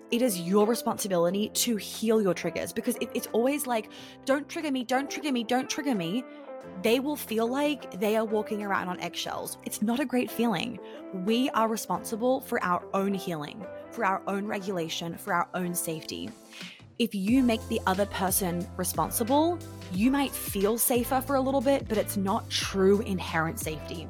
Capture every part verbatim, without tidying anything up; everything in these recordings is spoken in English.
it is your responsibility to heal your triggers, because if it's always like, don't trigger me, don't trigger me, don't trigger me, they will feel like they are walking around on eggshells. It's not a great feeling. We are responsible for our own healing, for our own regulation, for our own safety. If you make the other person responsible, you might feel safer for a little bit, but it's not true inherent safety.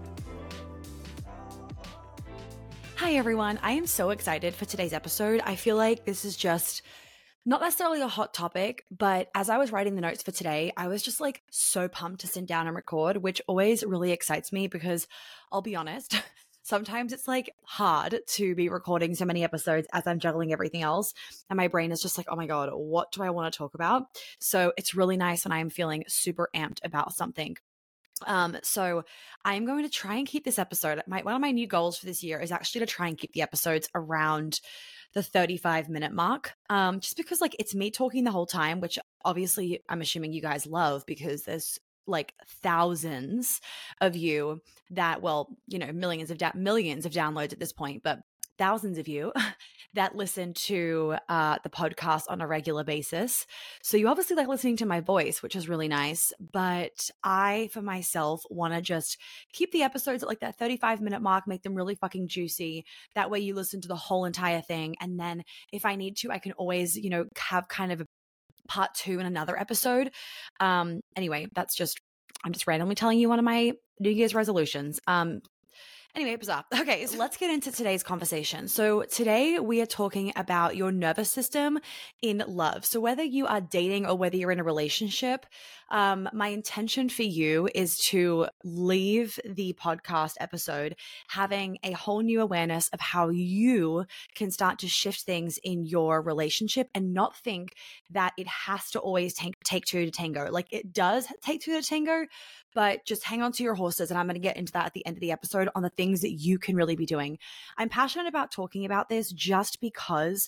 Hi everyone, I am so excited for today's episode. I feel like this is just not necessarily a hot topic, but as I was writing the notes for today, I was just like so pumped to sit down and record, which always really excites me because I'll be honest, sometimes it's like hard to be recording so many episodes as I'm juggling everything else. And my brain is just like, oh my God, what do I want to talk about? So it's really nice when I'm feeling super amped about something. Um, so I'm going to try and keep this episode. My, one of my new goals for this year is actually to try and keep the episodes around the thirty-five minute mark. Um, just because like it's me talking the whole time, which obviously I'm assuming you guys love because there's like thousands of you that, well, you know, millions of da- millions of downloads at this point, but thousands of you that listen to uh, the podcast on a regular basis. So you obviously like listening to my voice, which is really nice. But I, for myself, want to just keep the episodes at like that thirty-five minute mark, make them really fucking juicy. That way you listen to the whole entire thing. And then if I need to, I can always, you know, have kind of a part two in another episode. Um, anyway, that's just, I'm just randomly telling you one of my New Year's resolutions. Um, Anyway, bizarre. Okay, so let's get into today's conversation. So today we are talking about your nervous system in love. So whether you are dating or whether you're in a relationship, um, my intention for you is to leave the podcast episode having a whole new awareness of how you can start to shift things in your relationship and not think that it has to always take, take two to tango. Like it does take two to tango, but just hang on to your horses. And I'm going to get into that at the end of the episode on the things that you can really be doing. I'm passionate about talking about this just because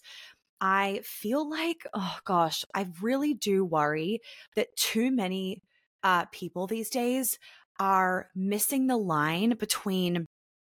I feel like, oh gosh, I really do worry that too many uh, people these days are missing the line between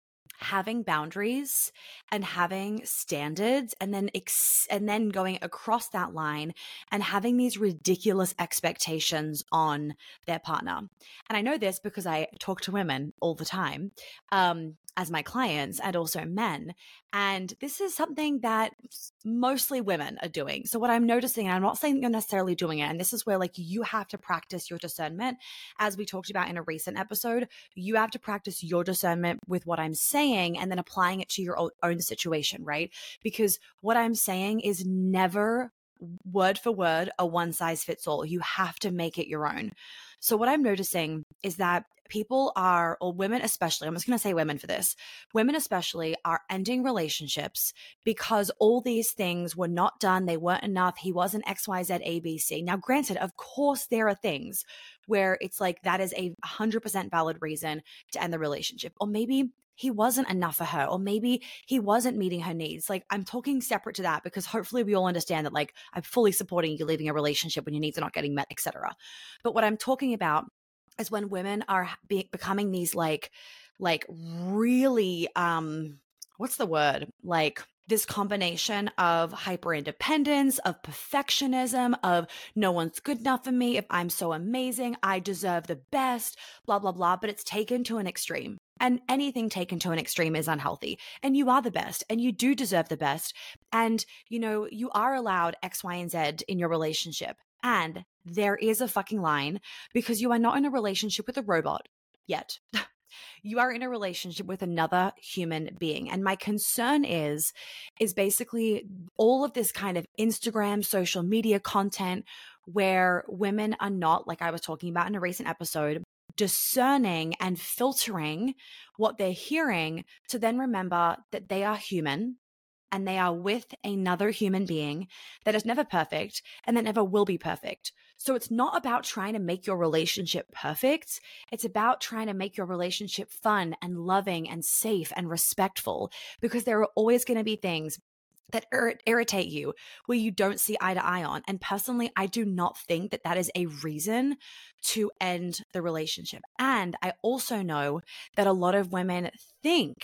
having boundaries and having standards and then ex- and then going across that line and having these ridiculous expectations on their partner. And I know this because I talk to women all the time um, as my clients and also men. And this is something that mostly women are doing. So what I'm noticing, and I'm not saying you're necessarily doing it, and this is where like you have to practice your discernment. As we talked about in a recent episode, you have to practice your discernment with what I'm saying and then applying it to your own situation, right? Because what I'm saying is never word for word a one size fits all. You have to make it your own. So what I'm noticing is that people are, or women especially, I'm just going to say women for this, women especially are ending relationships because all these things were not done. They weren't enough. He wasn't X, Y, Z, A, B, C. Now, granted, of course, there are things where it's like that is a one hundred percent valid reason to end the relationship. Or maybe he wasn't enough for her, or maybe he wasn't meeting her needs. Like I'm talking separate to that because hopefully we all understand that like I'm fully supporting you leaving a relationship when your needs are not getting met, et cetera. But what I'm talking about is when women are be- becoming these like, like really, um, what's the word? Like this combination of hyper independence, of perfectionism, of no one's good enough for me. If I'm so amazing, I deserve the best, blah, blah, blah. But it's taken to an extreme. And anything taken to an extreme is unhealthy. And you are the best and you do deserve the best. And, you know, you are allowed X, Y, and Z in your relationship. And there is a fucking line because you are not in a relationship with a robot yet. You are in a relationship with another human being. And my concern is, is basically all of this kind of Instagram, social media content where women are not, like I was talking about in a recent episode, discerning and filtering what they're hearing to then remember that they are human and they are with another human being that is never perfect and that never will be perfect. So it's not about trying to make your relationship perfect. It's about trying to make your relationship fun and loving and safe and respectful, because there are always going to be things that ir- irritate you, where you don't see eye to eye on. And personally, I do not think that that is a reason to end the relationship. And I also know that a lot of women think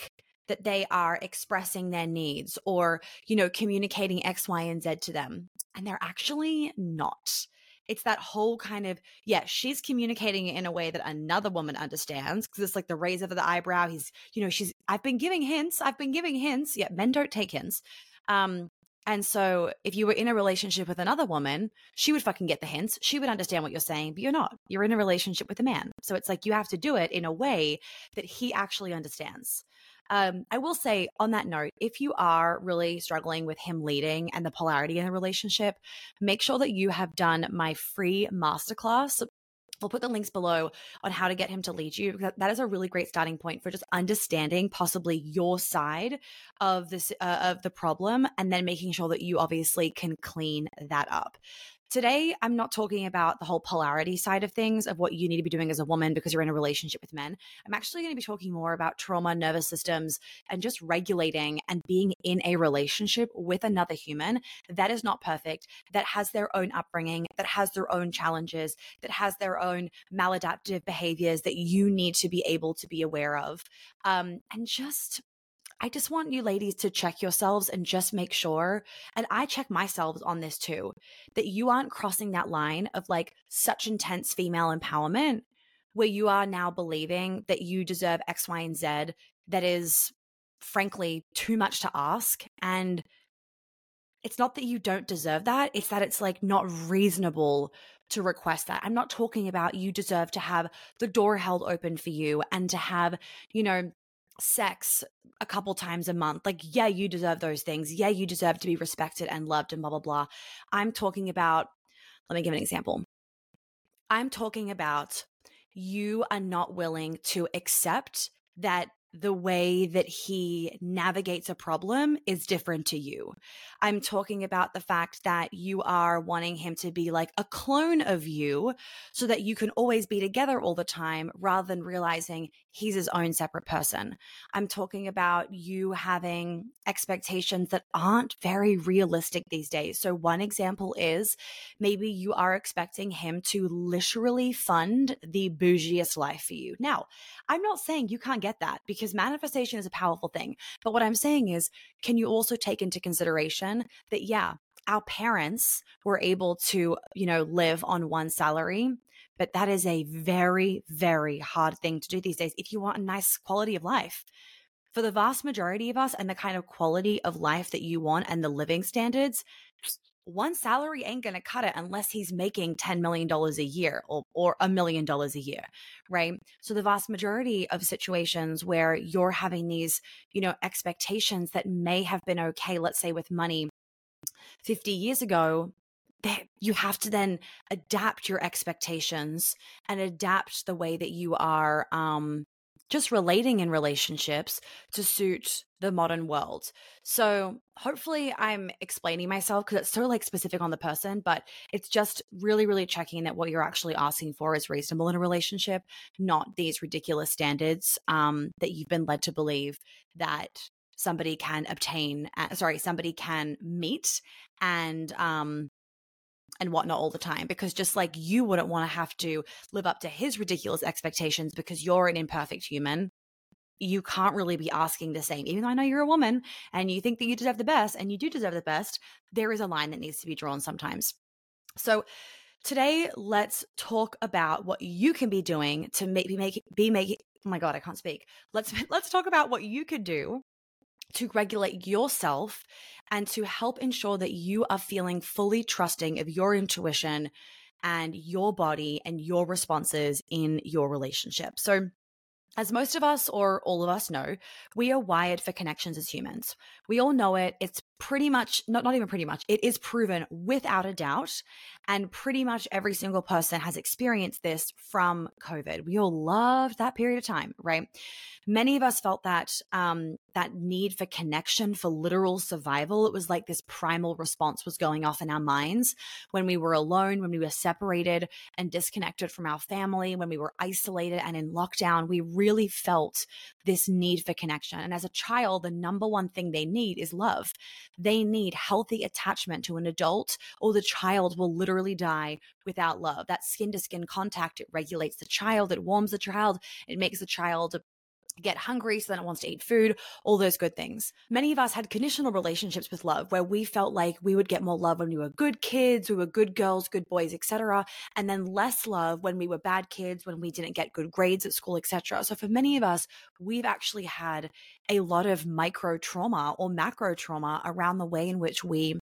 that they are expressing their needs or, you know, communicating X, Y, and Z to them. And they're actually not. It's that whole kind of, yeah, she's communicating it in a way that another woman understands because it's like the raise of the eyebrow. He's, you know, she's, I've been giving hints. I've been giving hints. Yeah, men don't take hints. Um, and so if you were in a relationship with another woman, she would fucking get the hints. She would understand what you're saying, but you're not. You're in a relationship with a man. So it's like you have to do it in a way that he actually understands. Um, I will say on that note, if you are really struggling with him leading and the polarity in the relationship, make sure that you have done my free masterclass. I'll put the links below on how to get him to lead you, because that is a really great starting point for just understanding possibly your side of this uh, of the problem, and then making sure that you obviously can clean that up. Today, I'm not talking about the whole polarity side of things of what you need to be doing as a woman because you're in a relationship with men. I'm actually going to be talking more about trauma, nervous systems, and just regulating and being in a relationship with another human that is not perfect, that has their own upbringing, that has their own challenges, that has their own maladaptive behaviors that you need to be able to be aware of. Um, and just I just want you ladies to check yourselves and just make sure, and I check myself on this too, that you aren't crossing that line of like such intense female empowerment where you are now believing that you deserve X, Y, and Z that is frankly too much to ask. And it's not that you don't deserve that, it's that it's like not reasonable to request that. I'm not talking about you deserve to have the door held open for you and to have, you know, sex a couple times a month. Like, yeah, you deserve those things. Yeah, you deserve to be respected and loved and blah, blah, blah. I'm talking about, let me give an example. I'm talking about you are not willing to accept that the way that he navigates a problem is different to you. I'm talking about the fact that you are wanting him to be like a clone of you so that you can always be together all the time rather than realizing he's his own separate person. I'm talking about you having expectations that aren't very realistic these days. So one example is maybe you are expecting him to literally fund the bougiest life for you. Now, I'm not saying you can't get that because manifestation is a powerful thing. But what I'm saying is, can you also take into consideration that, yeah, our parents were able to, you know, live on one salary, but that is a very, very hard thing to do these days if you want a nice quality of life. For the vast majority of us and the kind of quality of life that you want and the living standards, one salary ain't going to cut it unless he's making ten million dollars a year or, or a million dollars a year, right? So the vast majority of situations where you're having these, you know, expectations that may have been okay, let's say with money fifty years ago, that you have to then adapt your expectations and adapt the way that you are um, just relating in relationships to suit the modern world. So hopefully I'm explaining myself because it's so like specific on the person, but it's just really, really checking that what you're actually asking for is reasonable in a relationship, not these ridiculous standards um, that you've been led to believe that somebody can obtain, uh, sorry, somebody can meet and um, and whatnot all the time, because just like you wouldn't want to have to live up to his ridiculous expectations because you're an imperfect human, you can't really be asking the same. Even though I know you're a woman and you think that you deserve the best, and you do deserve the best, there is a line that needs to be drawn sometimes. So today, let's talk about what you can be doing to make, be making, be making, oh my God, I can't speak. Let's, let's talk about what you could do to regulate yourself and to help ensure that you are feeling fully trusting of your intuition and your body and your responses in your relationship. So, as most of us or all of us know, we are wired for connections as humans. We all know it. It's pretty much, not, not even pretty much, it is proven without a doubt. And pretty much every single person has experienced this from COVID. We all loved that period of time, right? Many of us felt that um, that need for connection, for literal survival. It was like this primal response was going off in our minds when we were alone, when we were separated and disconnected from our family, when we were isolated and in lockdown. We really felt this need for connection. And as a child, the number one thing they need is love. They need healthy attachment to an adult, or the child will literally die without love. That skin to skin contact, it regulates the child, it warms the child, it makes the child get hungry, so then it wants to eat food, all those good things. Many of us had conditional relationships with love where we felt like we would get more love when we were good kids, we were good girls, good boys, et cetera, and then less love when we were bad kids, when we didn't get good grades at school, et cetera. So for many of us, we've actually had a lot of micro trauma or macro trauma around the way in which we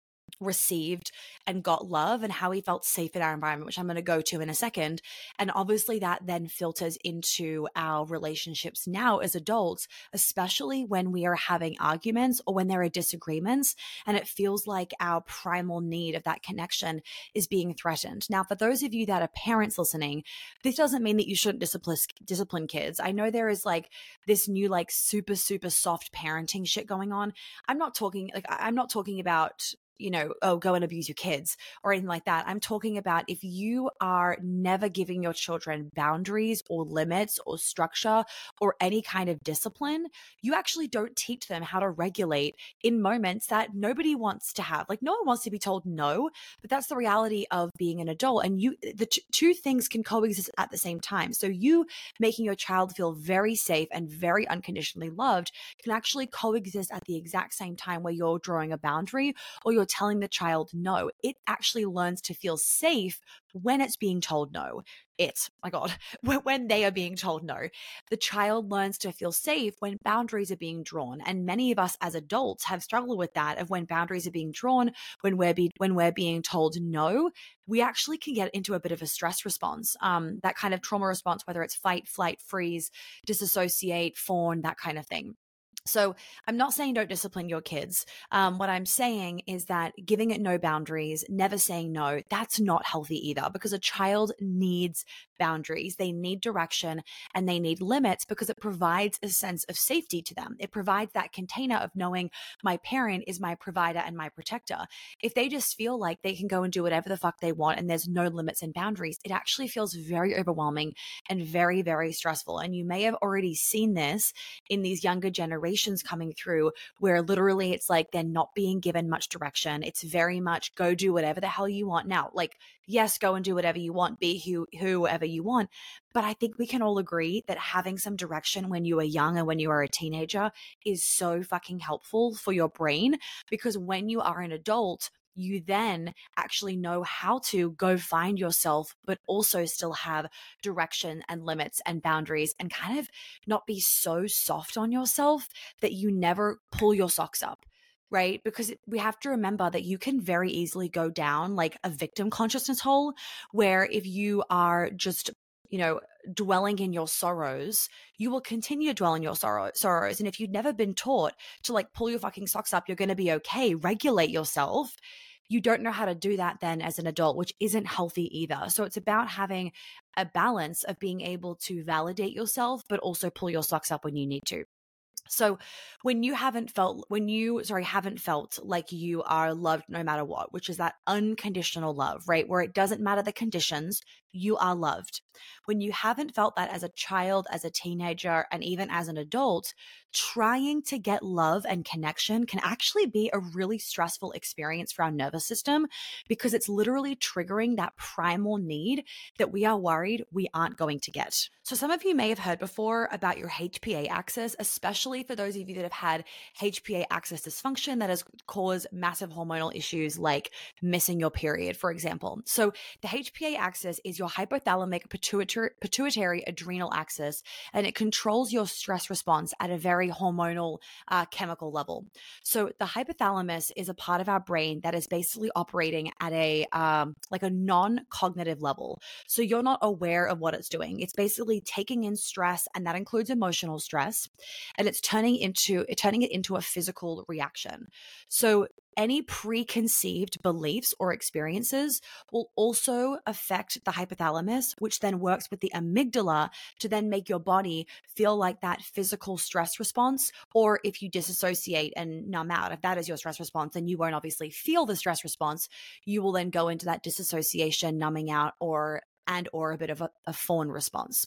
received and got love and how we felt safe in our environment, which I'm going to go to in a second. And obviously that then filters into our relationships now as adults, especially when we are having arguments or when there are disagreements and it feels like our primal need of that connection is being threatened. Now, for those of you that are parents listening, this doesn't mean that you shouldn't discipline, discipline kids. I know there is like this new like super, super soft parenting shit going on. I'm not talking like, I'm not talking about you know, oh, go and abuse your kids or anything like that. I'm talking about if you are never giving your children boundaries or limits or structure or any kind of discipline, you actually don't teach them how to regulate in moments that nobody wants to have. Like no one wants to be told no, but that's the reality of being an adult. And you, the t- two things can coexist at the same time. So you making your child feel very safe and very unconditionally loved can actually coexist at the exact same time where you're drawing a boundary or you're telling the child no. It actually learns to feel safe when it's being told no. It's, my God, when they are being told no. The child learns to feel safe when boundaries are being drawn. And many of us as adults have struggled with that of when boundaries are being drawn, when we're, be, when we're being told no, we actually can get into a bit of a stress response, um, that kind of trauma response, whether it's fight, flight, freeze, disassociate, fawn, that kind of thing. So I'm not saying don't discipline your kids. Um, what I'm saying is that giving it no boundaries, never saying no, that's not healthy either because a child needs boundaries. They need direction and they need limits because it provides a sense of safety to them. It provides that container of knowing my parent is my provider and my protector. If they just feel like they can go and do whatever the fuck they want and there's no limits and boundaries, it actually feels very overwhelming and very, very stressful. And you may have already seen this in these younger generations coming through where literally it's like they're not being given much direction. It's very much go do whatever the hell you want now. Like, yes, go and do whatever you want, be who, whoever you want. But I think we can all agree that having some direction when you are young and when you are a teenager is so fucking helpful for your brain because when you are an adult, you then actually know how to go find yourself, but also still have direction and limits and boundaries and kind of not be so soft on yourself that you never pull your socks up. Right? Because we have to remember that you can very easily go down like a victim consciousness hole where if you are just, you know, dwelling in your sorrows, you will continue to dwell in your sorrow, sorrows. And if you've never been taught to like pull your fucking socks up, you're going to be okay, regulate yourself. You don't know how to do that then as an adult, which isn't healthy either. So it's about having a balance of being able to validate yourself, but also pull your socks up when you need to. So when you haven't felt, when you, sorry, haven't felt like you are loved no matter what, which is that unconditional love, right? Where it doesn't matter the conditions, you are loved. When you haven't felt that as a child, as a teenager, and even as an adult, trying to get love and connection can actually be a really stressful experience for our nervous system because it's literally triggering that primal need that we are worried we aren't going to get. So some of you may have heard before about your H P A axis, especially for those of you that have had H P A axis dysfunction that has caused massive hormonal issues like missing your period, for example. So the H P A axis is your hypothalamic pituitary, pituitary adrenal axis, and it controls your stress response at a very hormonal uh, chemical level. So the hypothalamus is a part of our brain that is basically operating at a um, like a non-cognitive level. So you're not aware of what it's doing. It's basically taking in stress, and that includes emotional stress, and it's turning into turning it into a physical reaction. So any preconceived beliefs or experiences will also affect the hypothalamus, which then works with the amygdala to then make your body feel like that physical stress response. Or if you disassociate and numb out, if that is your stress response, then you won't obviously feel the stress response. You will then go into that disassociation, numbing out, or and or a bit of a, a fawn response.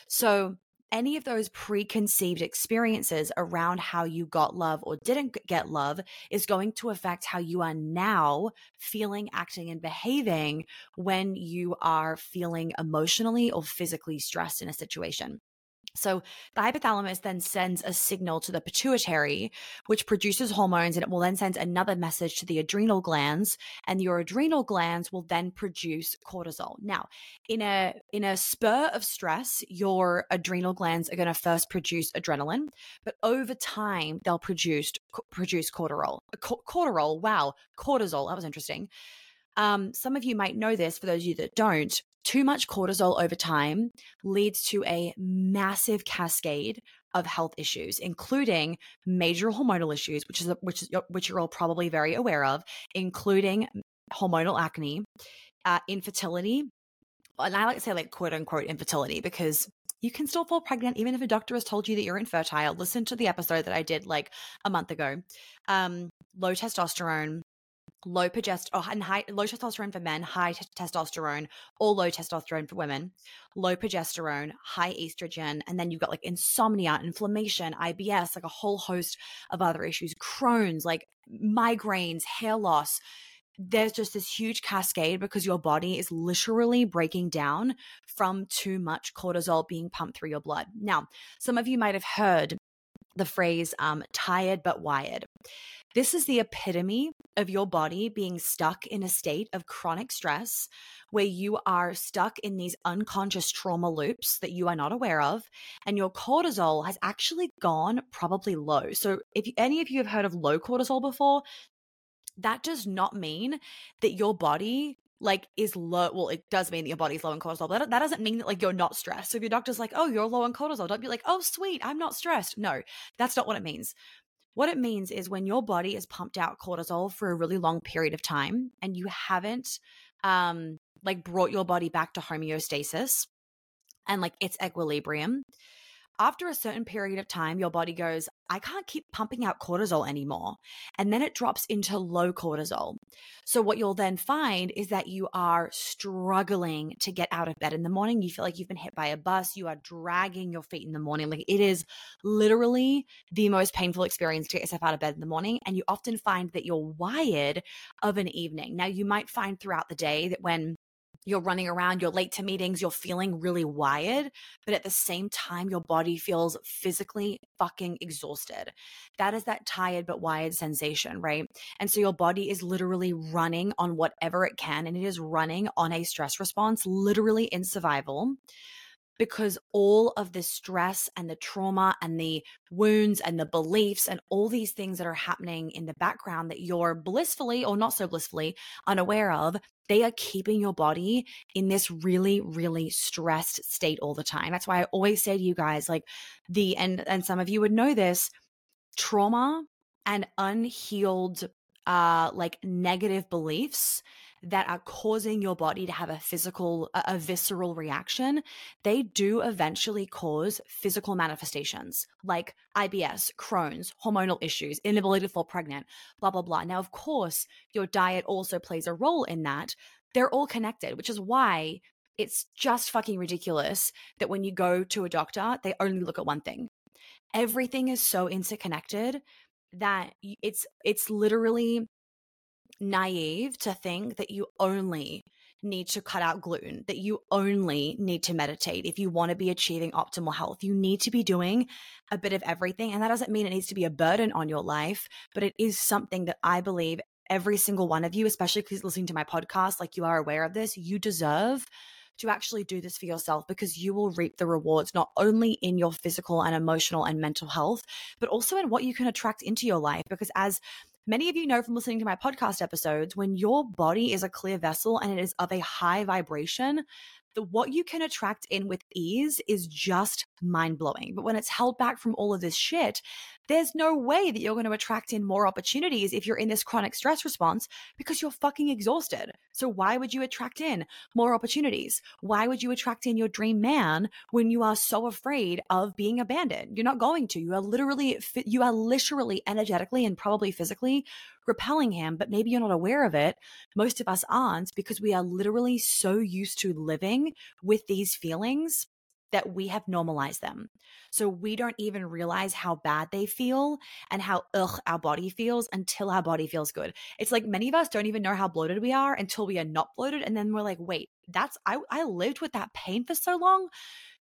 So any of those preconceived experiences around how you got love or didn't get love is going to affect how you are now feeling, acting, and behaving when you are feeling emotionally or physically stressed in a situation. So the hypothalamus then sends a signal to the pituitary, which produces hormones, and it will then send another message to the adrenal glands, and your adrenal glands will then produce cortisol. Now, in a in a spur of stress, your adrenal glands are going to first produce adrenaline, but over time they'll produce produce cortisol. Cortisol, wow, cortisol. That was interesting. Um, some of you might know this. For those of you that don't, too much cortisol over time leads to a massive cascade of health issues, including major hormonal issues, which is which is which you're all probably very aware of, including hormonal acne, uh, infertility, and I like to say like quote unquote infertility because you can still fall pregnant even if a doctor has told you that you're infertile. Listen to the episode that I did like a month ago. Um, low testosterone, low progest- oh, and high low testosterone for men, high t- testosterone, or low testosterone for women, low progesterone, high estrogen, and then you've got like insomnia, inflammation, I B S, like a whole host of other issues, Crohn's, like migraines, hair loss. There's just this huge cascade because your body is literally breaking down from too much cortisol being pumped through your blood. Now, some of you might have heard the phrase um, tired but wired. This is the epitome of your body being stuck in a state of chronic stress where you are stuck in these unconscious trauma loops that you are not aware of, and your cortisol has actually gone probably low. So if any of you have heard of low cortisol before, that does not mean that your body like is low. Well, it does mean that your body's low in cortisol, but that doesn't mean that like you're not stressed. So if your doctor's like, oh, you're low in cortisol, don't be like, oh, sweet, I'm not stressed. No, that's not what it means. What it means is when your body has pumped out cortisol for a really long period of time and you haven't um, like brought your body back to homeostasis and like its equilibrium, after a certain period of time, your body goes, I can't keep pumping out cortisol anymore. And then it drops into low cortisol. So what you'll then find is that you are struggling to get out of bed in the morning. You feel like you've been hit by a bus. You are dragging your feet in the morning. Like it is literally the most painful experience to get yourself out of bed in the morning. And you often find that you're wired of an evening. Now, you might find throughout the day that when you're running around, you're late to meetings, you're feeling really wired, but at the same time, your body feels physically fucking exhausted. That is that tired but wired sensation, right? And so your body is literally running on whatever it can, and it is running on a stress response, literally in survival, because all of the stress and the trauma and the wounds and the beliefs and all these things that are happening in the background that you're blissfully or not so blissfully unaware of, they are keeping your body in this really, really stressed state all the time. That's why I always say to you guys, like the, and, and some of you would know this, trauma and unhealed, uh, like negative beliefs that are causing your body to have a physical, a, a visceral reaction, they do eventually cause physical manifestations like I B S, Crohn's, hormonal issues, inability to fall pregnant, blah, blah, blah. Now, of course, your diet also plays a role in that. They're all connected, which is why it's just fucking ridiculous that when you go to a doctor, they only look at one thing. Everything is so interconnected that it's it's literally naive to think that you only need to cut out gluten, that you only need to meditate if you want to be achieving optimal health. You need to be doing a bit of everything. And that doesn't mean it needs to be a burden on your life, but it is something that I believe every single one of you, especially because listening to my podcast, like you are aware of this, you deserve to actually do this for yourself because you will reap the rewards not only in your physical and emotional and mental health, but also in what you can attract into your life. Because as many of you know from listening to my podcast episodes, when your body is a clear vessel and it is of a high vibration, the what you can attract in with ease is just mind-blowing. But when it's held back from all of this shit, there's no way that you're going to attract in more opportunities if you're in this chronic stress response because you're fucking exhausted. So why would you attract in more opportunities? Why would you attract in your dream man when you are so afraid of being abandoned? You're not going to. You are literally, you are literally energetically and probably physically repelling him, but maybe you're not aware of it. Most of us aren't because we are literally so used to living with these feelings that we have normalized them. So we don't even realize how bad they feel and how ugh our body feels until our body feels good. It's like many of us don't even know how bloated we are until we are not bloated. And then we're like, wait, that's, I, I lived with that pain for so long.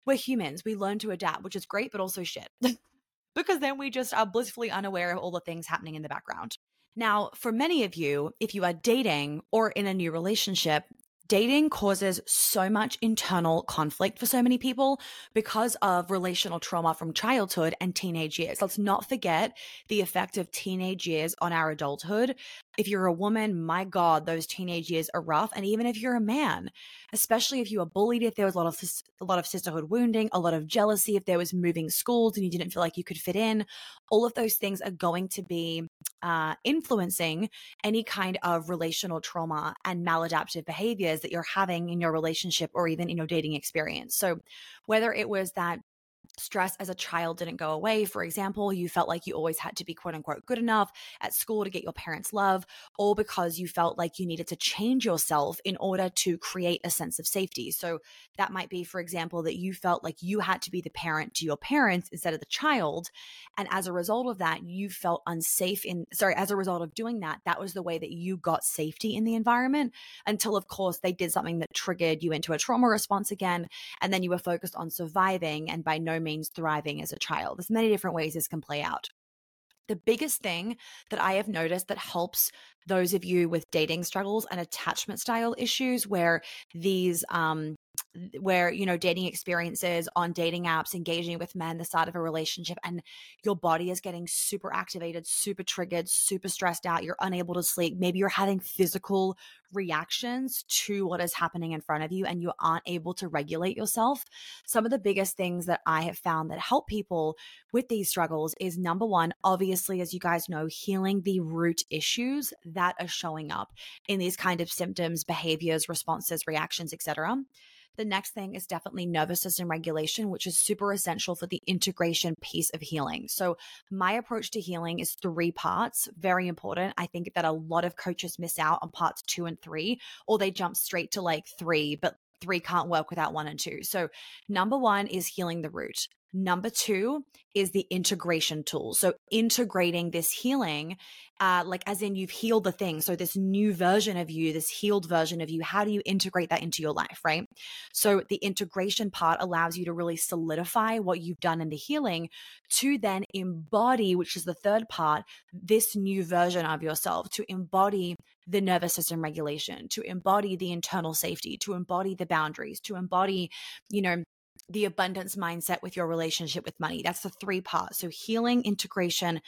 we're humans. We learn to adapt, which is great, but also shit. Because then we just are blissfully unaware of all the things happening in the background. Now, for many of you, if you are dating or in a new relationship, dating causes so much internal conflict for so many people because of relational trauma from childhood and teenage years. Let's not forget the effect of teenage years on our adulthood. If you're a woman, my God, those teenage years are rough. And even if you're a man, especially if you were bullied, if there was a lot of a lot of sisterhood wounding, a lot of jealousy, if there was moving schools and you didn't feel like you could fit in, all of those things are going to be uh, influencing any kind of relational trauma and maladaptive behaviors that you're having in your relationship or even in your dating experience. So whether it was that stress as a child didn't go away. For example, you felt like you always had to be quote unquote good enough at school to get your parents' love, or because you felt like you needed to change yourself in order to create a sense of safety. So that might be, for example, that you felt like you had to be the parent to your parents instead of the child. And as a result of that, you felt unsafe in, sorry, as a result of doing that, that was the way that you got safety in the environment until, of course, they did something that triggered you into a trauma response again. And then you were focused on surviving and by no means thriving as a child. There's many different ways this can play out. The biggest thing that I have noticed that helps those of you with dating struggles and attachment style issues where these, um, where, you know, dating experiences on dating apps, engaging with men, the start of a relationship, and your body is getting super activated, super triggered, super stressed out. You're unable to sleep. Maybe you're having physical reactions to what is happening in front of you and you aren't able to regulate yourself. Some of the biggest things that I have found that help people with these struggles is, number one, obviously, as you guys know, healing the root issues that are showing up in these kind of symptoms, behaviors, responses, reactions, et cetera. The next thing is definitely nervous system regulation, which is super essential for the integration piece of healing. So my approach to healing is three parts, very important. I think that a lot of coaches miss out on parts two and three, or they jump straight to like three, but three can't work without one and two. So number one is healing the root. Number two is the integration tool. So integrating this healing, uh, like as in you've healed the thing. So this new version of you, this healed version of you, how do you integrate that into your life, right? So the integration part allows you to really solidify what you've done in the healing to then embody, which is the third part, this new version of yourself, to embody the nervous system regulation, to embody the internal safety, to embody the boundaries, to embody, you know, the abundance mindset with your relationship with money. That's the three parts. So healing, integration,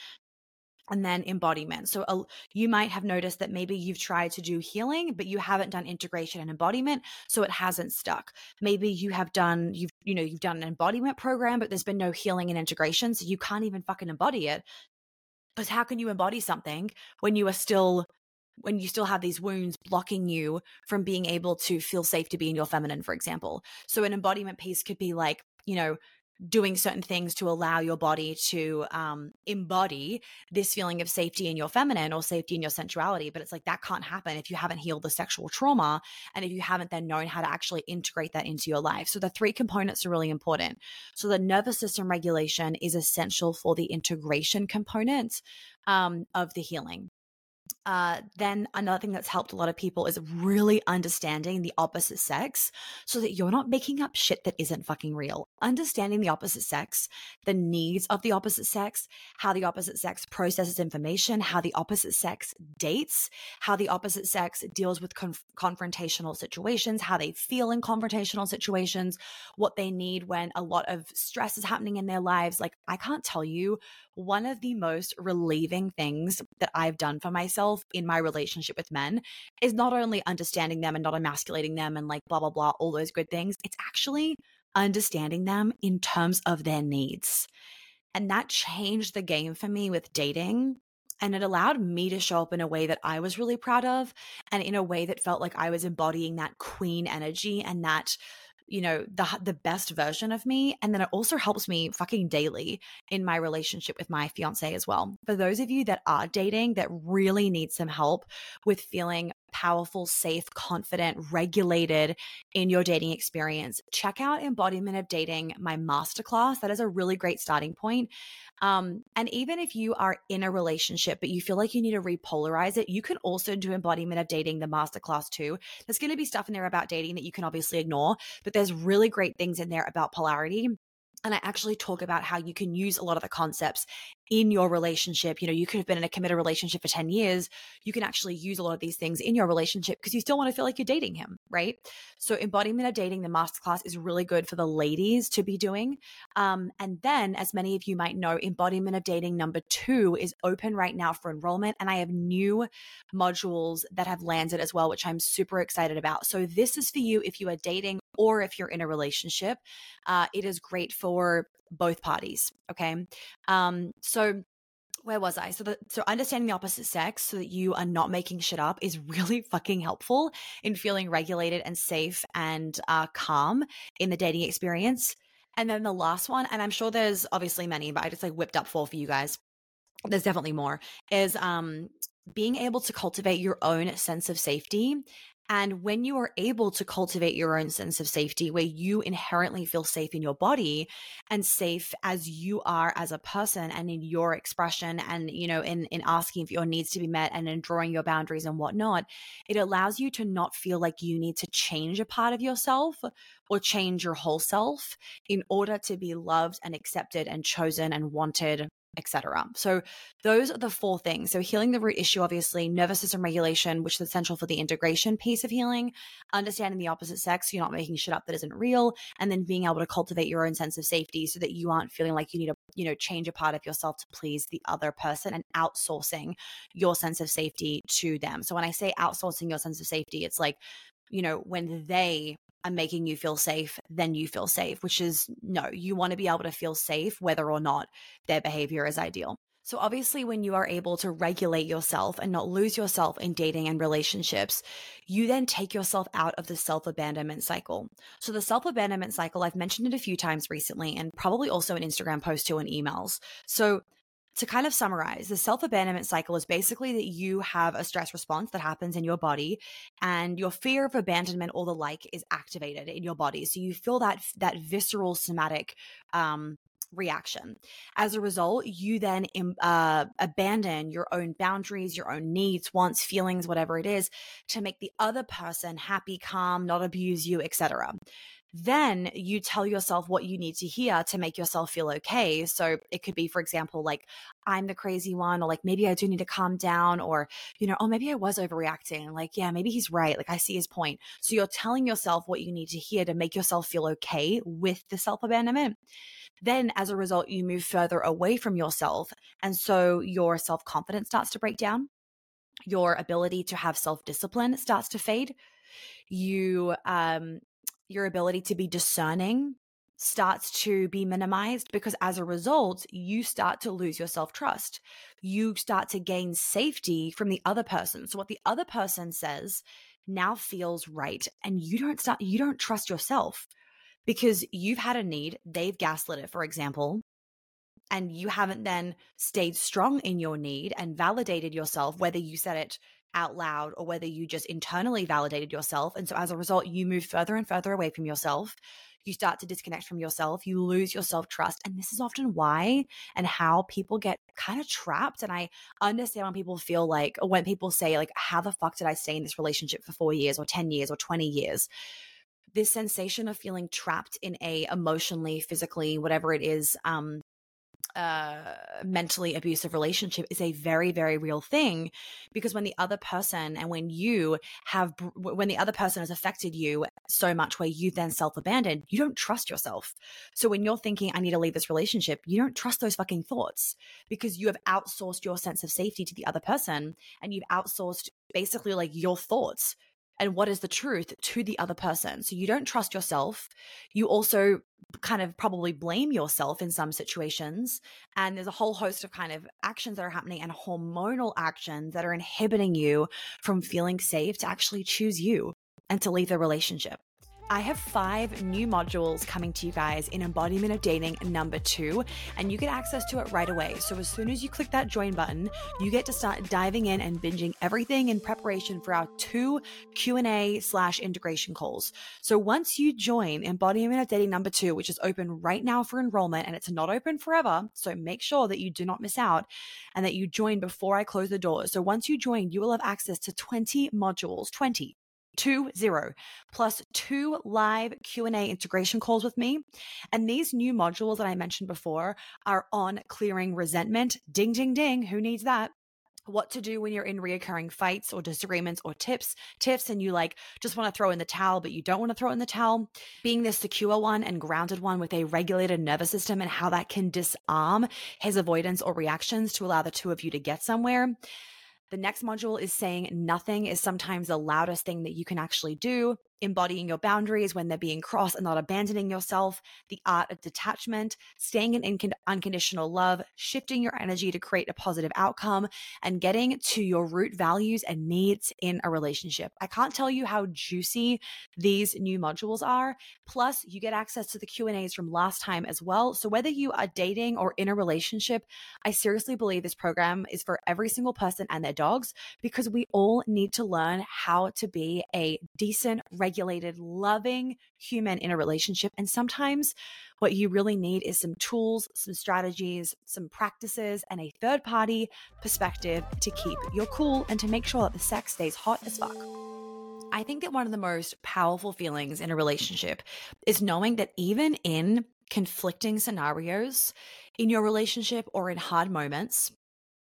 and then embodiment. So uh, you might have noticed that maybe you've tried to do healing, but you haven't done integration and embodiment, so it hasn't stuck. Maybe you have done, you've, you know, you've done an embodiment program, but there's been no healing and integration, so you can't even fucking embody it. Because how can you embody something when you are still when you still have these wounds blocking you from being able to feel safe to be in your feminine, for example? So an embodiment piece could be like, you know, doing certain things to allow your body to um, embody this feeling of safety in your feminine or safety in your sensuality. But it's like that can't happen if you haven't healed the sexual trauma and if you haven't then known how to actually integrate that into your life. So the three components are really important. So the nervous system regulation is essential for the integration component um, of the healing. Uh, then another thing that's helped a lot of people is really understanding the opposite sex so that you're not making up shit that isn't fucking real. Understanding the opposite sex, the needs of the opposite sex, how the opposite sex processes information, how the opposite sex dates, how the opposite sex deals with conf- confrontational situations, how they feel in confrontational situations, what they need when a lot of stress is happening in their lives. Like, I can't tell you, one of the most relieving things that I've done for myself in my relationship with men is not only understanding them and not emasculating them and like blah, blah, blah, all those good things. It's actually understanding them in terms of their needs. And that changed the game for me with dating. And it allowed me to show up in a way that I was really proud of and in a way that felt like I was embodying that queen energy and that, you know, the the best version of me. And then it also helps me fucking daily in my relationship with my fiance as well. For those of you that are dating that really need some help with feeling powerful, safe, confident, regulated in your dating experience, check out Embodiment of Dating, my masterclass. That is a really great starting point. Um, and even if you are in a relationship, but you feel like you need to repolarize it, you can also do Embodiment of Dating, the masterclass too. There's going to be stuff in there about dating that you can obviously ignore, but there's really great things in there about polarity. And I actually talk about how you can use a lot of the concepts in your relationship. You know, you could have been in a committed relationship for ten years. You can actually use a lot of these things in your relationship because you still want to feel like you're dating him, right? So Embodiment of Dating, the masterclass, is really good for the ladies to be doing. Um, and then, as many of you might know, Embodiment of Dating number two is open right now for enrollment. And I have new modules that have landed as well, which I'm super excited about. So this is for you if you are dating or if you're in a relationship. Uh, it is great for both parties. Okay. Um, so where was I? So the, so understanding the opposite sex so that you are not making shit up is really fucking helpful in feeling regulated and safe and uh, calm in the dating experience. And then the last one, and I'm sure there's obviously many, but I just like whipped up four for you guys. There's definitely more, is um, being able to cultivate your own sense of safety. And when you are able to cultivate your own sense of safety, where you inherently feel safe in your body and safe as you are as a person and in your expression and, you know, in, in asking for your needs to be met and in drawing your boundaries and whatnot, it allows you to not feel like you need to change a part of yourself or change your whole self in order to be loved and accepted and chosen and wanted, et cetera. So those are the four things. So healing the root issue, obviously, nervous system regulation, which is essential for the integration piece of healing, understanding the opposite sex, so you're not making shit up that isn't real, and then being able to cultivate your own sense of safety so that you aren't feeling like you need to, you know, change a part of yourself to please the other person and outsourcing your sense of safety to them. So when I say outsourcing your sense of safety, it's like, you know, when they are making you feel safe, then you feel safe, which is no, you want to be able to feel safe whether or not their behavior is ideal. So obviously when you are able to regulate yourself and not lose yourself in dating and relationships, you then take yourself out of the self-abandonment cycle. So the self-abandonment cycle, I've mentioned it a few times recently and probably also in Instagram posts too and emails. So to kind of summarize, the self-abandonment cycle is basically that you have a stress response that happens in your body and your fear of abandonment or the like is activated in your body. So you feel that, that visceral somatic um, reaction. As a result, you then uh, abandon your own boundaries, your own needs, wants, feelings, whatever it is, to make the other person happy, calm, not abuse you, et cetera. Then you tell yourself what you need to hear to make yourself feel okay. So it could be, for example, like, I'm the crazy one, or like, maybe I do need to calm down, or, you know, oh, maybe I was overreacting. Like, yeah, maybe he's right. Like, I see his point. So you're telling yourself what you need to hear to make yourself feel okay with the self-abandonment. Then as a result, you move further away from yourself. And so your self-confidence starts to break down. Your ability to have self-discipline starts to fade. You, um, your ability to be discerning starts to be minimized because as a result, you start to lose your self-trust. You start to gain safety from the other person. So what the other person says now feels right. And you don't start, you don't trust yourself because you've had a need, they've gaslit it, for example, and you haven't then stayed strong in your need and validated yourself, whether you said it out loud or whether you just internally validated yourself. And so as a result, you move further and further away from yourself. You start to disconnect from yourself. You lose your self-trust. And this is often why and how people get kind of trapped. And I understand when people feel like, or when people say like, how the fuck did I stay in this relationship for four years or ten years or twenty years? This sensation of feeling trapped in a emotionally, physically, whatever it is, um, uh, mentally abusive relationship is a very, very real thing, because when the other person and when you have, when the other person has affected you so much where you then self-abandon, you don't trust yourself. So when you're thinking, I need to leave this relationship, you don't trust those fucking thoughts because you have outsourced your sense of safety to the other person and you've outsourced basically like your thoughts and what is the truth to the other person. So you don't trust yourself. You also kind of probably blame yourself in some situations. And there's a whole host of kind of actions that are happening and hormonal actions that are inhibiting you from feeling safe to actually choose you and to leave the relationship. I have five new modules coming to you guys in Embodiment of Dating number two, and you get access to it right away. So as soon as you click that join button, you get to start diving in and binging everything in preparation for our two Q and A slash integration calls. So once you join Embodiment of Dating number two, which is open right now for enrollment, and it's not open forever, so make sure that you do not miss out and that you join before I close the doors. So once you join, you will have access to twenty modules, twenty. Two zero plus two live Q and A integration calls with me. And these new modules that I mentioned before are on clearing resentment. Ding, ding, ding. Who needs that? What to do when you're in reoccurring fights or disagreements or tips, tips, and you like just want to throw in the towel, but you don't want to throw in the towel. Being the secure one and grounded one with a regulated nervous system and how that can disarm his avoidance or reactions to allow the two of you to get somewhere. The next module is saying nothing is sometimes the loudest thing that you can actually do, embodying your boundaries when they're being crossed and not abandoning yourself, the art of detachment, staying in incon- unconditional love, shifting your energy to create a positive outcome, and getting to your root values and needs in a relationship. I can't tell you how juicy these new modules are. Plus, you get access to the Q and A's from last time as well. So whether you are dating or in a relationship, I seriously believe this program is for every single person and their dogs, because we all need to learn how to be a decent, regulated, loving human in a relationship. And sometimes what you really need is some tools, some strategies, some practices, and a third party perspective to keep your cool and to make sure that the sex stays hot as fuck. I think that one of the most powerful feelings in a relationship is knowing that even in conflicting scenarios in your relationship or in hard moments,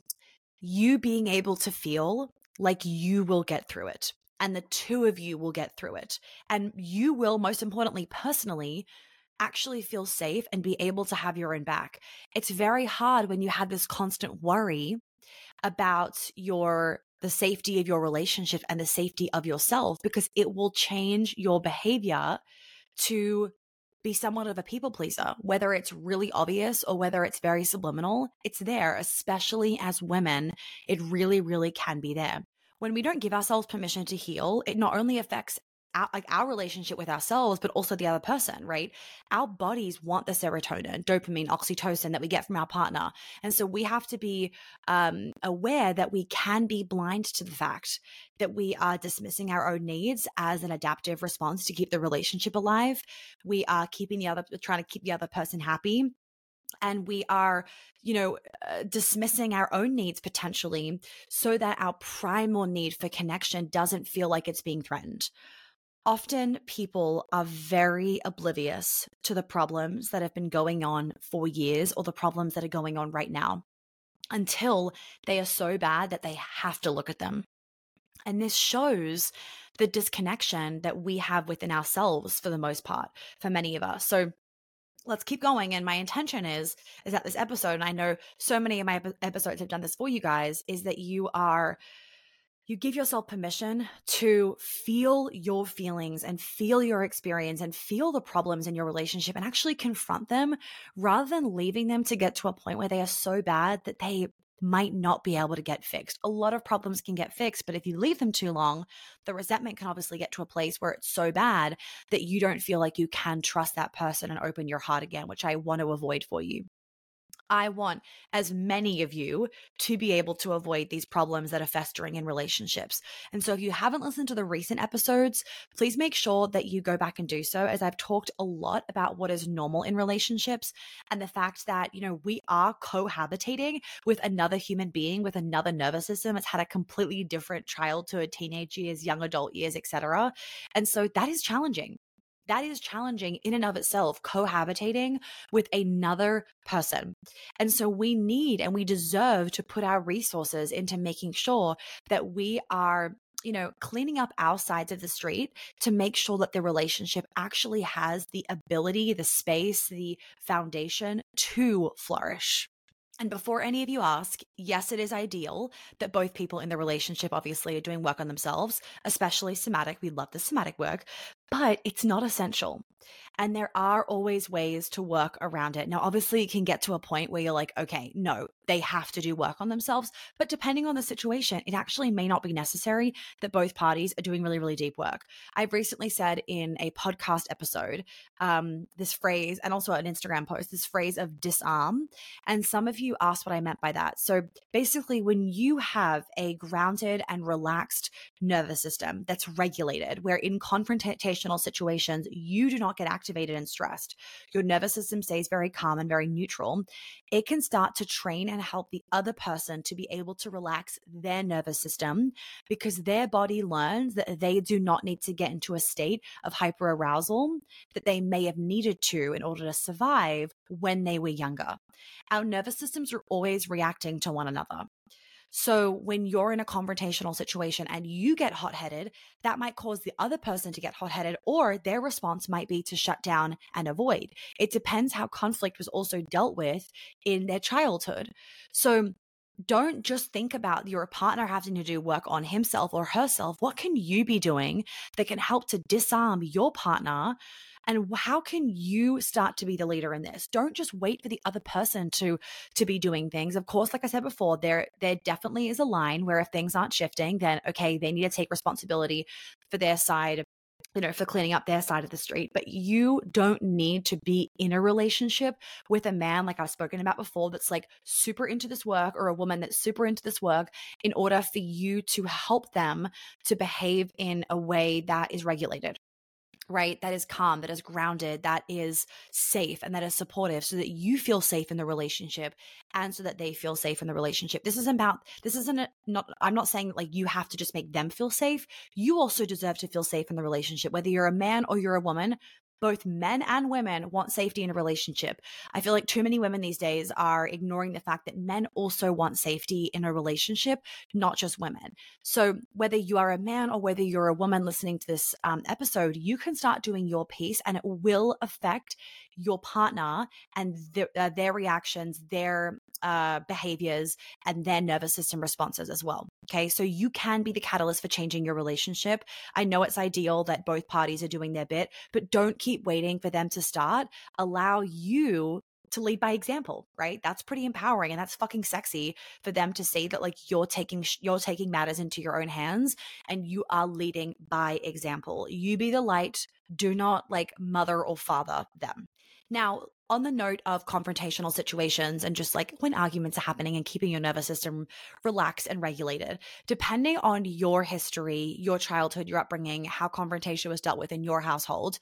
you being able to feel like you will get through it and the two of you will get through it. And you will, most importantly, personally, actually feel safe and be able to have your own back. It's very hard when you have this constant worry about your the safety of your relationship and the safety of yourself, because it will change your behavior to be somewhat of a people pleaser, whether it's really obvious or whether it's very subliminal. It's there, especially as women. It really, really can be there. When we don't give ourselves permission to heal, it not only affects our, like our relationship with ourselves, but also the other person, right? Our bodies want the serotonin, dopamine, oxytocin that we get from our partner. And so we have to be um, aware that we can be blind to the fact that we are dismissing our own needs as an adaptive response to keep the relationship alive. We are keeping the other, trying to keep the other person happy. And we are, you know, uh, dismissing our own needs potentially so that our primal need for connection doesn't feel like it's being threatened. Often people are very oblivious to the problems that have been going on for years or the problems that are going on right now until they are so bad that they have to look at them. And this shows the disconnection that we have within ourselves for the most part, for many of us. So let's keep going. And my intention is, is that this episode, and I know so many of my episodes have done this for you guys, is that you are You give yourself permission to feel your feelings and feel your experience and feel the problems in your relationship and actually confront them rather than leaving them to get to a point where they are so bad that they might not be able to get fixed. A lot of problems can get fixed, but if you leave them too long, the resentment can obviously get to a place where it's so bad that you don't feel like you can trust that person and open your heart again, which I want to avoid for you. I want as many of you to be able to avoid these problems that are festering in relationships. And so if you haven't listened to the recent episodes, please make sure that you go back and do so, as I've talked a lot about what is normal in relationships and the fact that, you know, we are cohabitating with another human being with another nervous system. It's had a completely different childhood, teenage years, young adult years, et cetera. And so that is challenging. That is challenging in and of itself, cohabitating with another person. And so we need and we deserve to put our resources into making sure that we are, you know, cleaning up our sides of the street to make sure that the relationship actually has the ability, the space, the foundation to flourish. And before any of you ask, yes, it is ideal that both people in the relationship obviously are doing work on themselves, especially somatic. We love the somatic work. but it's not essential. And there are always ways to work around it. Now, obviously, it can get to a point where you're like, okay, no, they have to do work on themselves. But depending on the situation, it actually may not be necessary that both parties are doing really, really deep work. I've recently said in a podcast episode um, this phrase, and also an Instagram post, this phrase of disarm. And some of you asked what I meant by that. So basically, when you have a grounded and relaxed nervous system that's regulated, where in confrontational situations, you do not get activated and stressed, your nervous system stays very calm and very neutral, it can start to train and help the other person to be able to relax their nervous system, because their body learns that they do not need to get into a state of hyperarousal that they may have needed to in order to survive when they were younger. Our nervous systems are always reacting to one another. So when you're in a confrontational situation and you get hot-headed, that might cause the other person to get hot-headed, or their response might be to shut down and avoid. It depends how conflict was also dealt with in their childhood. So don't just think about your partner having to do work on himself or herself. What can you be doing that can help to disarm your partner? And how can you start to be the leader in this? Don't just wait for the other person to, to be doing things. Of course, like I said before, there, there definitely is a line where if things aren't shifting, then okay, they need to take responsibility for their side, you know, for cleaning up their side of the street. But you don't need to be in a relationship with a man, like I've spoken about before, that's like super into this work, or a woman that's super into this work, in order for you to help them to behave in a way that is regulated, right? That is calm, that is grounded, that is safe, and that is supportive, so that you feel safe in the relationship and so that they feel safe in the relationship. This isn't about, this isn't a, not, I'm not saying like you have to just make them feel safe. You also deserve to feel safe in the relationship, whether you're a man or you're a woman. Both men and women want safety in a relationship. I feel like too many women these days are ignoring the fact that men also want safety in a relationship, not just women. So whether you are a man or whether you're a woman listening to this um, episode, you can start doing your piece, and it will affect your partner and th- uh, their reactions, their uh, behaviors, and their nervous system responses as well. Okay, so you can be the catalyst for changing your relationship. I know it's ideal that both parties are doing their bit, but don't keep waiting for them to start. Allow you to lead by example, right? That's pretty empowering, and that's fucking sexy for them to see that like you're taking you're taking matters into your own hands and you are leading by example. You be the light. Do not like mother or father them. Now, on the note of confrontational situations and just like when arguments are happening and keeping your nervous system relaxed and regulated, depending on your history, your childhood, your upbringing, how confrontation was dealt with in your household,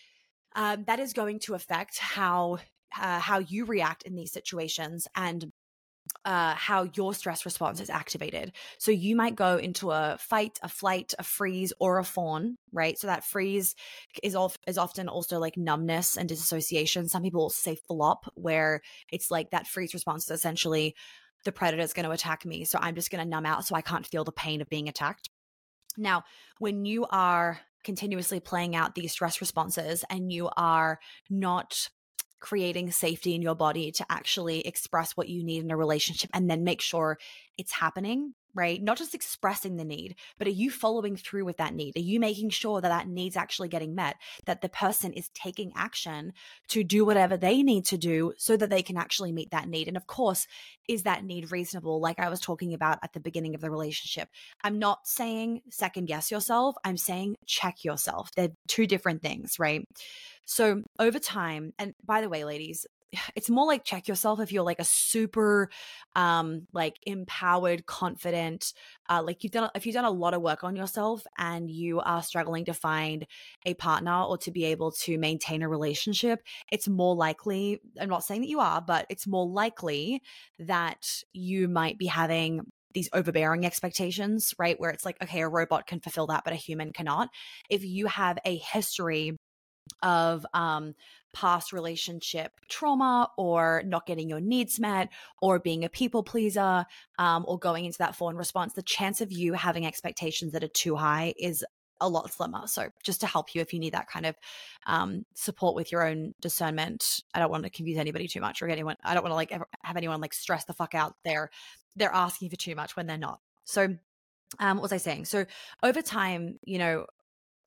um, that is going to affect how uh, how you react in these situations, and uh, how your stress response is activated. So you might go into a fight, a flight, a freeze, or a fawn, right? So that freeze is of, is often also like numbness and disassociation. Some people say flop, where it's like that freeze response is essentially the predator is going to attack me, so I'm just going to numb out so I can't feel the pain of being attacked. Now, when you are continuously playing out these stress responses and you are not creating safety in your body to actually express what you need in a relationship and then make sure it's happening, right? Not just expressing the need, but are you following through with that need? Are you making sure that that need's actually getting met, that the person is taking action to do whatever they need to do so that they can actually meet that need? And of course, is that need reasonable? Like I was talking about at the beginning of the relationship. I'm not saying second guess yourself. I'm saying check yourself. They're two different things, right? So over time, and by the way, ladies, it's more like check yourself if you're like a super um like empowered, confident, uh like you've done if you've done a lot of work on yourself and you are struggling to find a partner or to be able to maintain a relationship. It's more likely, I'm not saying that you are, but it's more likely that you might be having these overbearing expectations, right? Where it's like, okay, a robot can fulfill that, but a human cannot. If you have a history of um, past relationship trauma, or not getting your needs met, or being a people pleaser, um, or going into that fawn response, the chance of you having expectations that are too high is a lot slimmer. So just to help you if you need that kind of um, support with your own discernment. I don't want to confuse anybody too much, or anyone, I don't want to like ever have anyone like stress the fuck out there. They're asking for too much when they're not. So um, what was I saying? So over time, you know,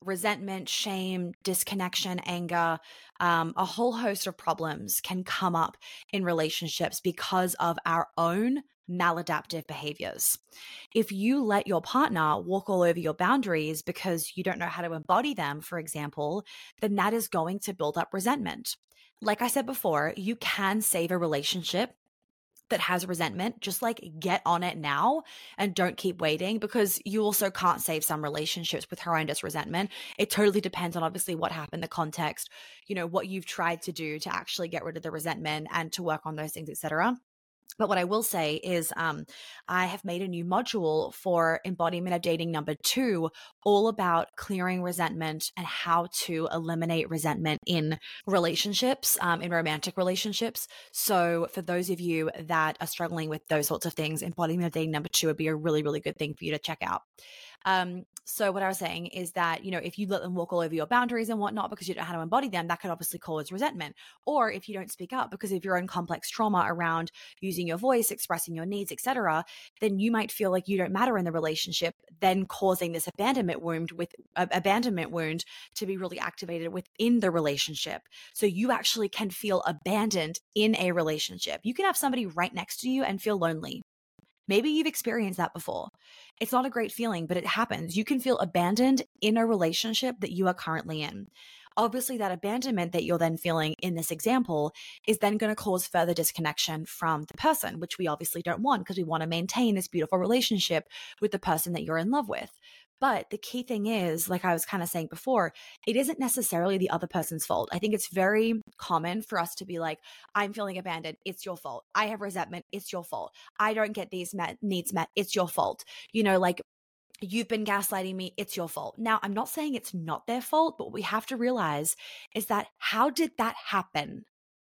resentment, shame, disconnection, anger, um, a whole host of problems can come up in relationships because of our own maladaptive behaviors. If you let your partner walk all over your boundaries because you don't know how to embody them, for example, then that is going to build up resentment. Like I said before, you can save a relationship that has resentment. Just like get on it now and don't keep waiting, because you also can't save some relationships with horrendous resentment. It totally depends on obviously what happened, the context, you know, what you've tried to do to actually get rid of the resentment and to work on those things, et cetera. But what I will say is um, I have made a new module for embodiment of dating number two, all about clearing resentment and how to eliminate resentment in relationships, um, in romantic relationships. So for those of you that are struggling with those sorts of things, embodiment of dating number two would be a really, really good thing for you to check out. Um, so what I was saying is that, you know, if you let them walk all over your boundaries and whatnot because you don't know how to embody them, that could obviously cause resentment. Or if you don't speak up because of your own complex trauma around using your voice, expressing your needs, et cetera, then you might feel like you don't matter in the relationship, then causing this abandonment wound with uh, abandonment wound to be really activated within the relationship. So you actually can feel abandoned in a relationship. You can have somebody right next to you and feel lonely. Maybe you've experienced that before. It's not a great feeling, but it happens. You can feel abandoned in a relationship that you are currently in. Obviously, that abandonment that you're then feeling in this example is then going to cause further disconnection from the person, which we obviously don't want because we want to maintain this beautiful relationship with the person that you're in love with. But the key thing is, like I was kind of saying before, it isn't necessarily the other person's fault. I think it's very common for us to be like, I'm feeling abandoned. It's your fault. I have resentment. It's your fault. I don't get these met, needs met. It's your fault. You know, like, you've been gaslighting me. It's your fault. Now, I'm not saying it's not their fault, but what we have to realize is that how did that happen?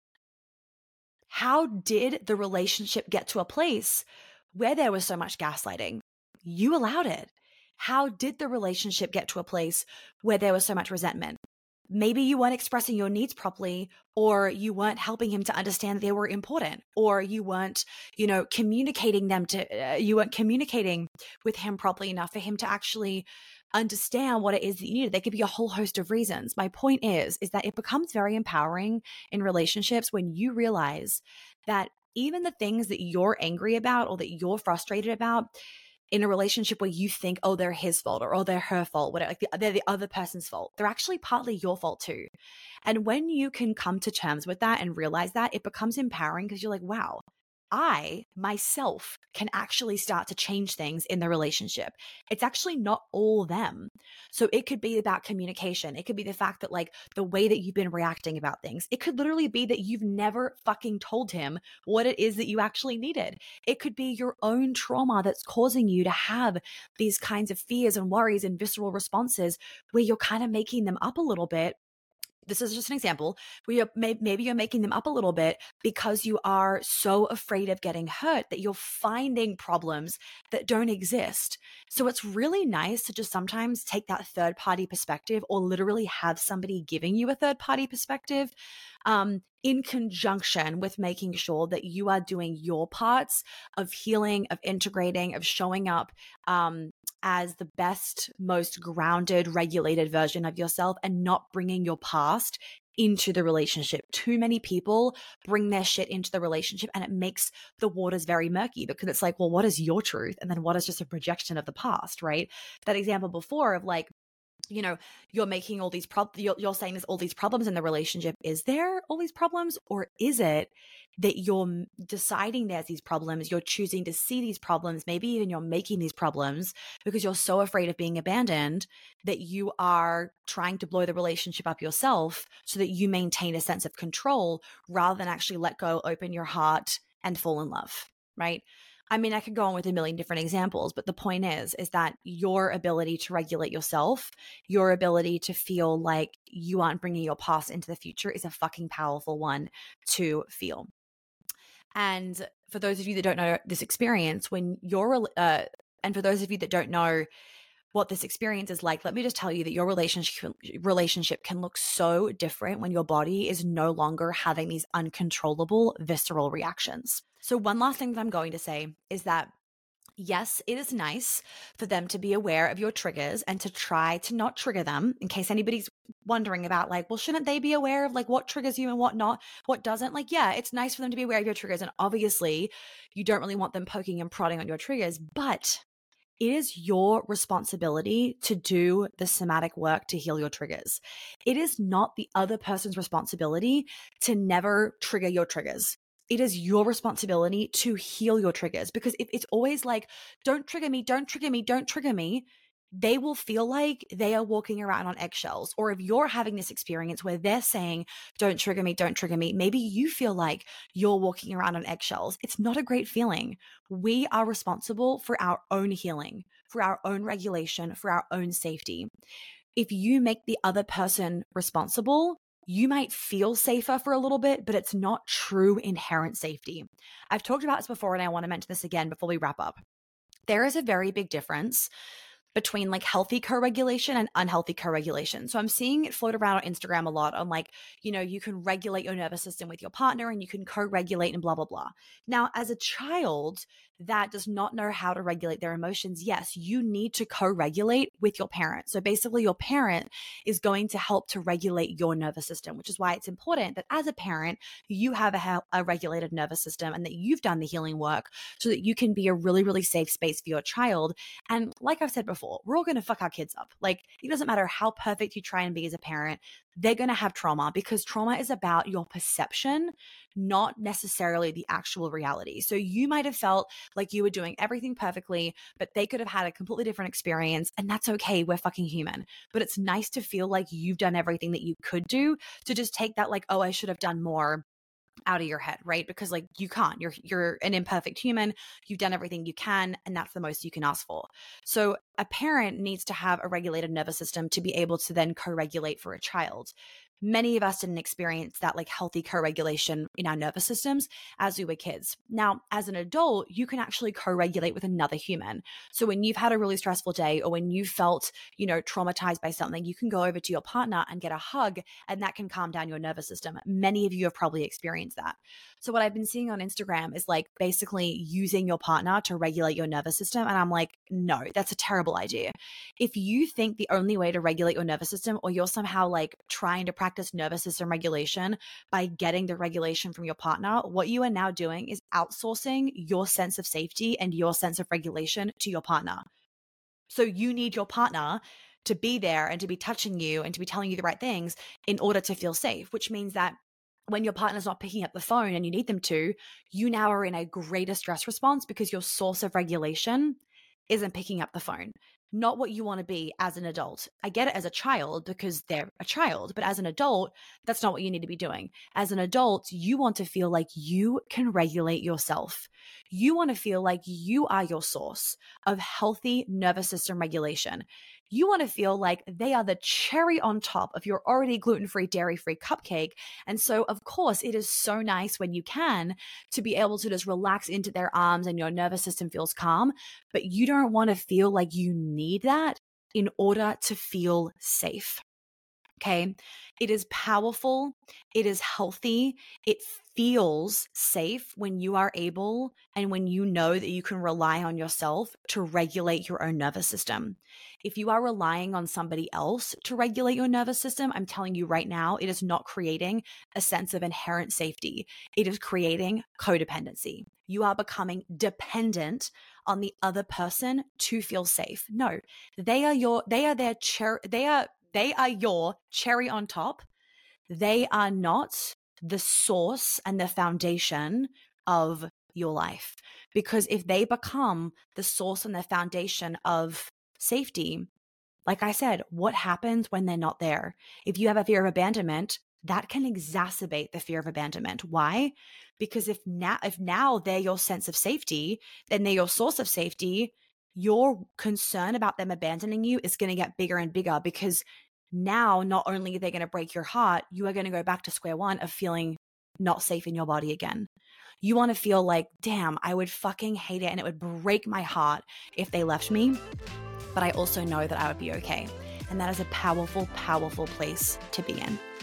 How did the relationship get to a place where there was so much gaslighting? You allowed it. How did the relationship get to a place where there was so much resentment? Maybe you weren't expressing your needs properly, or you weren't helping him to understand they were important, or you weren't, you know, communicating them to, uh, you weren't communicating with him properly enough for him to actually understand what it is that you needed. There could be a whole host of reasons. My point is, is that it becomes very empowering in relationships when you realize that even the things that you're angry about or that you're frustrated about in a relationship where you think, oh, they're his fault or oh, they're her fault, whatever, like they're the other person's fault, they're actually partly your fault too. And when you can come to terms with that and realize that, it becomes empowering because you're like, wow, I myself can actually start to change things in the relationship. It's actually not all them. So it could be about communication. It could be the fact that like the way that you've been reacting about things. It could literally be that you've never fucking told him what it is that you actually needed. It could be your own trauma that's causing you to have these kinds of fears and worries and visceral responses where you're kind of making them up a little bit. This is just an example where you're, maybe you're making them up a little bit because you are so afraid of getting hurt that you're finding problems that don't exist. So it's really nice to just sometimes take that third party perspective, or literally have somebody giving you a third party perspective, um, in conjunction with making sure that you are doing your parts of healing, of integrating, of showing up, um, as the best, most grounded, regulated version of yourself, and not bringing your past into the relationship. Too many people bring their shit into the relationship and it makes the waters very murky, because it's like, well, what is your truth? And then what is just a projection of the past, right? That example before of like, you know, you're making all these problems, you're, you're saying there's all these problems in the relationship. Is there all these problems, or is it that you're deciding there's these problems, you're choosing to see these problems, maybe even you're making these problems because you're so afraid of being abandoned that you are trying to blow the relationship up yourself so that you maintain a sense of control rather than actually let go, open your heart and fall in love, right? I mean, I could go on with a million different examples, but the point is, is that your ability to regulate yourself, your ability to feel like you aren't bringing your past into the future is a fucking powerful one to feel. And for those of you that don't know this experience, when you're, uh, and for those of you that don't know what this experience is like, let me just tell you that your relationship relationship can look so different when your body is no longer having these uncontrollable visceral reactions. So one last thing that I'm going to say is that Yes, it is nice for them to be aware of your triggers and to try to not trigger them, in case anybody's wondering about like, well, shouldn't they be aware of like what triggers you and what not, what doesn't? Like, yeah, it's nice for them to be aware of your triggers. And obviously you don't really want them poking and prodding on your triggers, but it is your responsibility to do the somatic work to heal your triggers. It is not the other person's responsibility to never trigger your triggers. It is your responsibility to heal your triggers, because if it's always like, don't trigger me, don't trigger me, don't trigger me, they will feel like they are walking around on eggshells. Or if you're having this experience where they're saying, don't trigger me, don't trigger me, maybe you feel like you're walking around on eggshells. It's not a great feeling. We are responsible for our own healing, for our own regulation, for our own safety. If you make the other person responsible, you might feel safer for a little bit, but it's not true inherent safety. I've talked about this before, and I want to mention this again before we wrap up. There is a very big difference between like healthy co-regulation and unhealthy co-regulation. So I'm seeing it float around on Instagram a lot on like, you know, you can regulate your nervous system with your partner and you can co-regulate and blah, blah, blah. Now, as a child that does not know how to regulate their emotions, yes, you need to co-regulate with your parent. So basically your parent is going to help to regulate your nervous system, which is why it's important that as a parent, you have a, a regulated nervous system and that you've done the healing work so that you can be a really, really safe space for your child. And like I've said before, we're all going to fuck our kids up. Like, it doesn't matter how perfect you try and be as a parent, they're going to have trauma, because trauma is about your perception, not necessarily the actual reality. So you might have felt like you were doing everything perfectly, but they could have had a completely different experience, and that's okay. We're fucking human. But it's nice to feel like you've done everything that you could do, to just take that like, oh, I should have done more out of your head, right? Because like you can't, you're you're an imperfect human. You've done everything you can, and that's the most you can ask for. So a parent needs to have a regulated nervous system to be able to then co-regulate for a child. Many of us didn't experience that like healthy co-regulation in our nervous systems as we were kids. Now, as an adult, you can actually co-regulate with another human. So when you've had a really stressful day, or when you felt, you know, traumatized by something, you can go over to your partner and get a hug, and that can calm down your nervous system. Many of you have probably experienced that. So what I've been seeing on Instagram is like basically using your partner to regulate your nervous system. And I'm like, no, that's a terrible idea. If you think the only way to regulate your nervous system, or you're somehow like trying to practice nervous system regulation by getting the regulation from your partner, what you are now doing is outsourcing your sense of safety and your sense of regulation to your partner. So you need your partner to be there and to be touching you and to be telling you the right things in order to feel safe, which means that when your partner's not picking up the phone and you need them to, you now are in a greater stress response because your source of regulation isn't picking up the phone. Not what you want to be as an adult. I get it as a child because they're a child, but as an adult, that's not what you need to be doing. As an adult, you want to feel like you can regulate yourself. You want to feel like you are your source of healthy nervous system regulation. You want to feel like they are the cherry on top of your already gluten-free, dairy-free cupcake. And so, of course, it is so nice when you can to be able to just relax into their arms and your nervous system feels calm, but you don't want to feel like you need that in order to feel safe. Okay. It is powerful. It is healthy. It feels safe when you are able and when you know that you can rely on yourself to regulate your own nervous system. If you are relying on somebody else to regulate your nervous system, I'm telling you right now, it is not creating a sense of inherent safety. It is creating codependency. You are becoming dependent on the other person to feel safe. No, they are your, they are their cher- they are They are your cherry on top. They are not the source and the foundation of your life. Because if they become the source and the foundation of safety, like I said, what happens when they're not there? If you have a fear of abandonment, that can exacerbate the fear of abandonment. Why? Because if now, if now they're your sense of safety, then they're your source of safety, your concern about them abandoning you is going to get bigger and bigger, because now not only are they going to break your heart, you are going to go back to square one of feeling not safe in your body again. You want to feel like, damn, I would fucking hate it and it would break my heart if they left me, but I also know that I would be okay. And that is a powerful, powerful place to be in.